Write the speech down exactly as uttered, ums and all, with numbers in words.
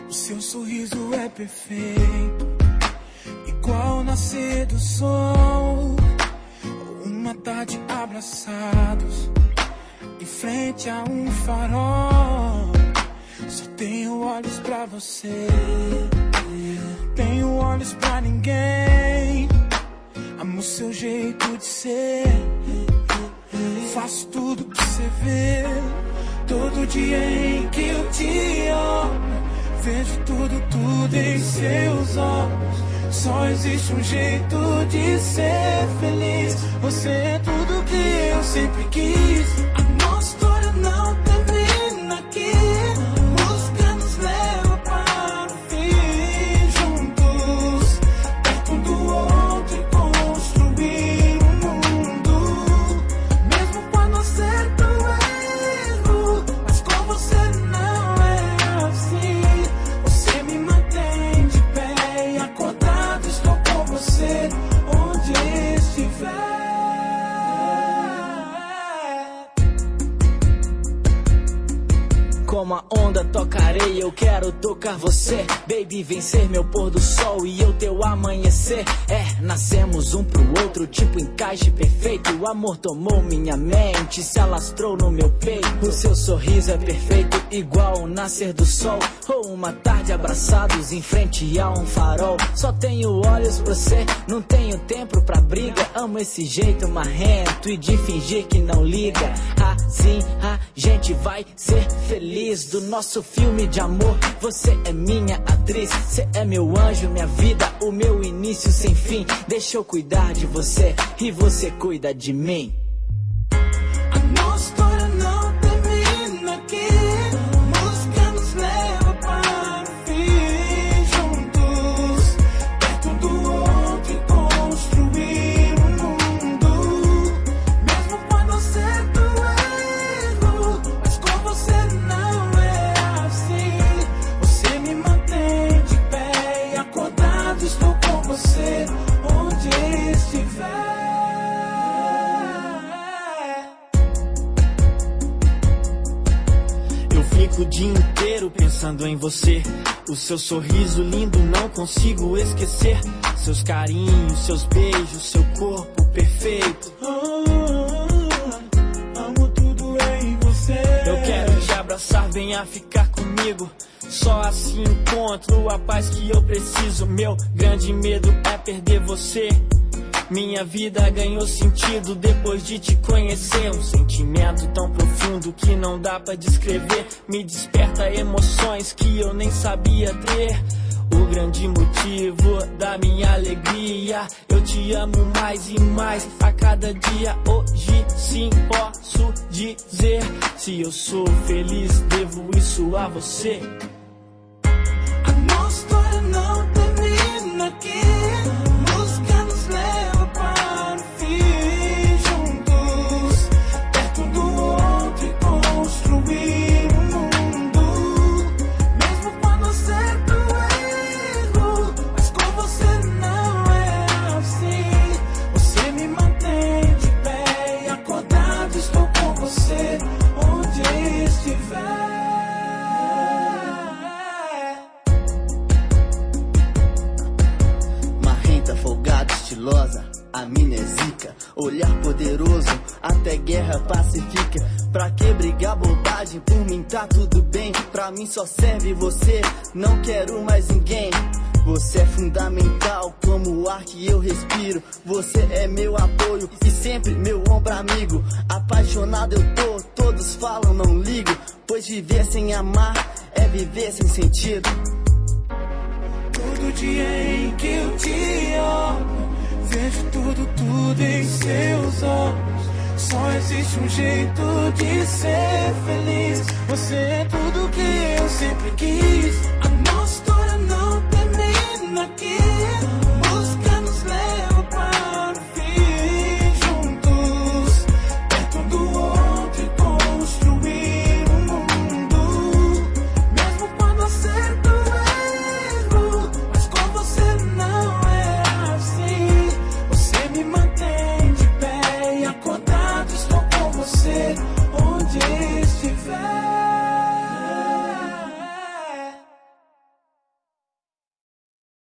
O seu sorriso é perfeito, igual ao nascer do sol, ou uma tarde abraçados em frente a um farol. Só tenho olhos pra você, não tenho olhos pra ninguém. Amo seu jeito de ser, faço tudo que você vê. Todo dia em que eu te amo, vejo tudo, tudo em seus olhos. Só existe um jeito de ser feliz. Você é tudo que eu sempre quis. A nossa história não termina aqui. A música nos leva para o fim. Juntos, perto um do outro e construir um mundo. Mesmo quando acerto o erro, mas com você não é assim. Você me mantém de pé e acordado estou com você onde estiver. Como a onda tocarei, eu quero tocar você. Baby, vem ser meu pôr do sol e eu teu amanhecer. É, nascemos um pro outro, tipo encaixe perfeito. O amor tomou minha mente, se alastrou no meu peito. O seu sorriso é perfeito, igual ao nascer do sol, ou uma tarde abraçados em frente a um farol. Só tenho olhos pra você, não tenho tempo pra briga. Amo esse jeito marrento e de fingir que não liga. Assim a gente vai ser feliz. Do nosso filme de amor, você é minha atriz. Você é meu anjo, minha vida, o meu início sem fim. Deixa eu cuidar de você e você cuida de mim. A nossa história não termina aqui. A música nos leva para o fim. Juntos, perto do outro e construir um mundo. Mesmo quando acerto o erro, mas com você não é assim. Você me mantém de pé e acordado estou com você onde estiver. Eu fico o dia inteiro pensando em você. O seu sorriso lindo não consigo esquecer. Seus carinhos, seus beijos, seu corpo perfeito. Ah, amo tudo em você. Eu quero te abraçar, venha ficar comigo. Só assim encontro a paz que eu preciso. Meu grande medo é perder você. Minha vida ganhou sentido depois de te conhecer. Um sentimento tão profundo que não dá pra descrever. Me desperta emoções que eu nem sabia ter. O grande motivo da minha alegria. Eu te amo mais e mais a cada dia. Hoje sim posso dizer, se eu sou feliz, devo isso a você. A nossa história não termina aqui. A música nos leva para o fim. Juntos, perto um do outro e construir um mundo. Mesmo quando acerto o erro, mas com você não é assim. Você me mantém de pé e acordado estou com você onde estiver. Folgada, estilosa, amnésica, olhar poderoso, até guerra pacifica. Pra que brigar bobagem? Por mim tá tudo bem. Pra mim só serve você, não quero mais ninguém. Você é fundamental como o ar que eu respiro. Você é meu apoio e sempre meu ombro amigo. Apaixonado eu tô, todos falam não ligo. Pois viver sem amar é viver sem sentido. Todo dia em que eu te amo, vejo tudo, tudo em seus olhos. Só existe um jeito de ser feliz. Você é tudo que eu sempre quis.